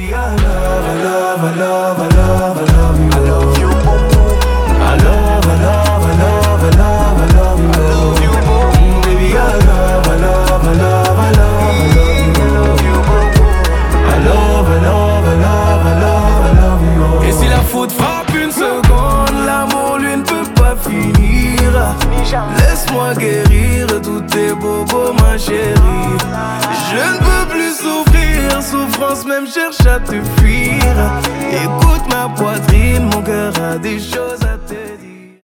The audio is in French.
Baby, I love, I love, I love, I love, I love you. I love you. I love, I love, I love, I love, I love you. I love you. Baby, I love, I love, I love, I love you. I love, I love, I love, I love, I love you. Et si la faute frappe une seconde, l'amour lui ne peut pas finir. Laisse-moi guérir tous tes bobos, ma chérie. Je ne peux plus souffrir, souffrance même cherche à te fuir. Écoute ma poitrine, mon cœur a des choses à